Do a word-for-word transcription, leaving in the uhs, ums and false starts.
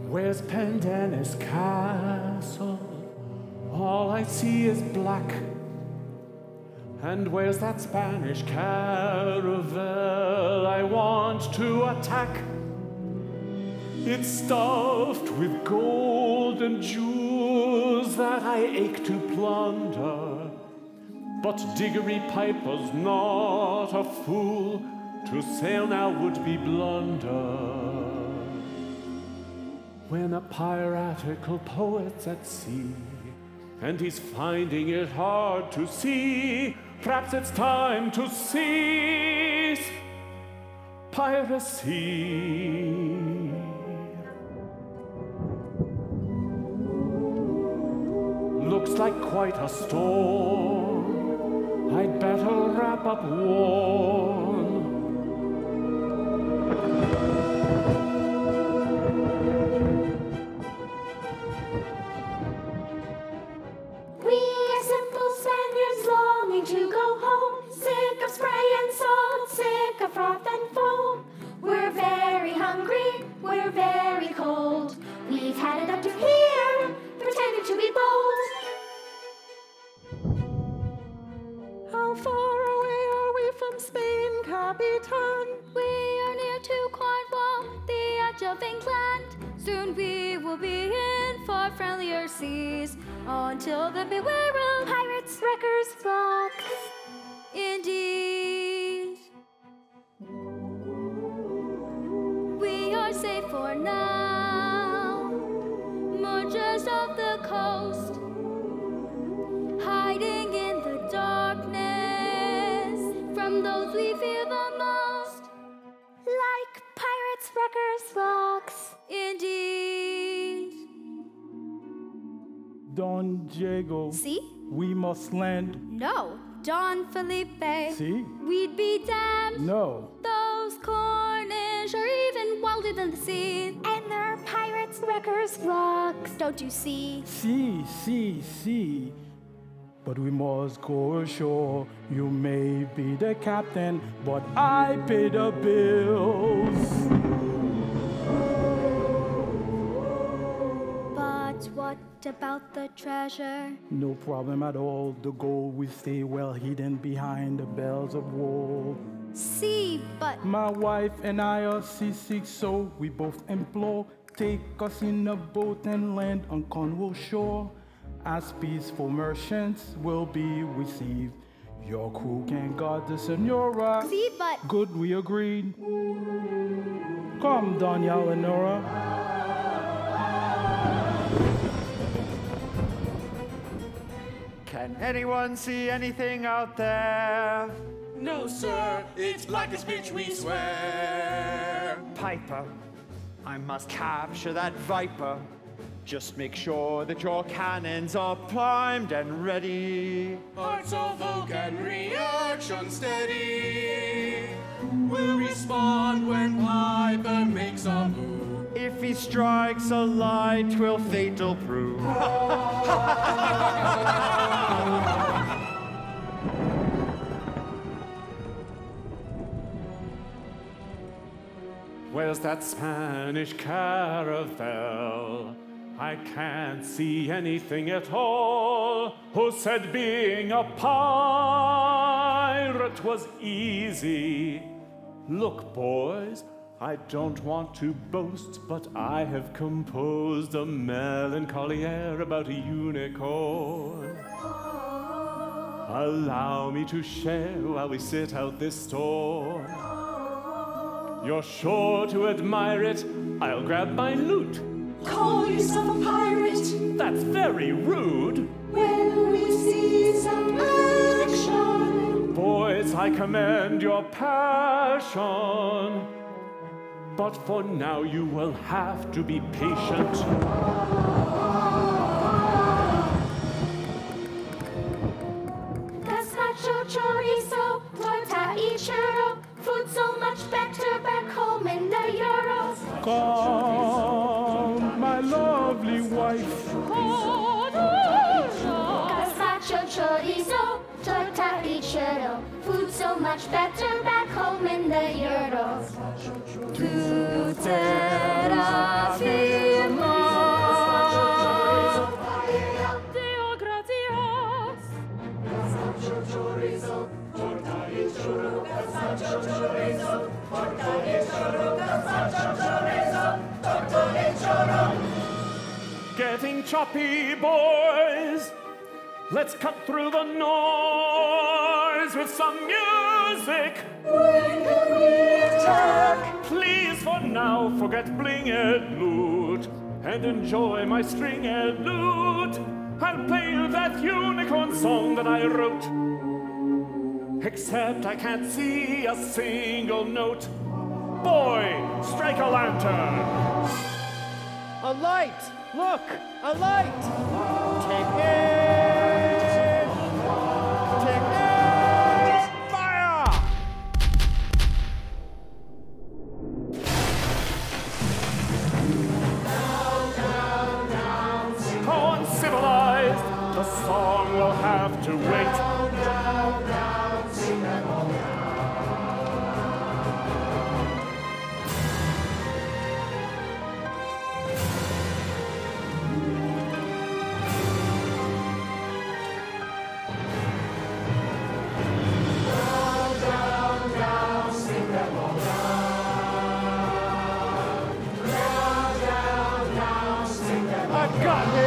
Where's Pendennis Castle? All I see is black. And where's that Spanish caravel I want to attack? It's stuffed with gold and jewels that I ache to plunder. But Diggory Piper's not a fool, to sail now would be blunder. When a piratical poet's at sea, and he's finding it hard to see, perhaps it's time to cease piracy. Looks like quite a storm. I'd better wrap up warm. We are simple Spaniards longing to go home, sick of spray and salt, sick of froth and foam. We're very hungry, we're very cold. We've had it up to here, pretending to be bold. How far away are we from Spain, Capitan? We are near to Cornwall, the edge of England. Soon we will be in far friendlier seas. Until then, beware of Pirates, wreckers, rocks. Indeed. We are safe for now, more just off the coast, hiding in the darkness from those we fear the most. Like pirates, wreckers, rocks. Indeed. Don Diego, See? we must land. No. Don Felipe. See? We'd be damned. No. Those Cornish are even wilder than the sea. And they're pirates, wreckers, rocks. Don't you see? See, see, see. But we must go ashore. You may be the captain, but I pay the bills. But what about the treasure? No problem at all. The gold will stay well hidden behind the bells of wool. See, but My wife and I are seasick, so we both implore. Take us in a boat and land on Cornwall shore. As peaceful merchants will be received. Your crew can guard the Senora. see, but Good, we agreed. Come, Doña Lenora. Can anyone see anything out there? No, sir, it's black as pitch, we swear. Piper, I must capture that viper. Just make sure that your cannons are primed and ready. Hearts of oak and reaction steady. We'll respond when Piper makes a move. If he strikes a light, 'twill fatal prove. Where's that Spanish caravel? I can't see anything at all. Who said being a pirate was easy? Look, boys, I don't want to boast, but I have composed a melancholy air about a unicorn. Allow me to share while we sit out this storm. You're sure to admire it. I'll grab my loot. Call yourself a pirate That's very rude. when we see some action. Boys, I commend your passion. But for now, you will have to be patient. Gazpacho, chorizo, torta y churro. Food so much better back home in the Euros. Come, my lovely wife. Gazpacho, chorizo, torta y churro. Food so much better back home in the Euros. tu terra firma getting choppy, boys. Let's cut through the noise with some music. When can we attack? Please, for now, forget blinged loot and enjoy my stringed lute. I'll play you that unicorn song that I wrote. Except I can't see a single note. Boy, strike a lantern. A light! Look! A light! Take it! Take it! Fire! How uncivilized! The song will have to wait. I've got it!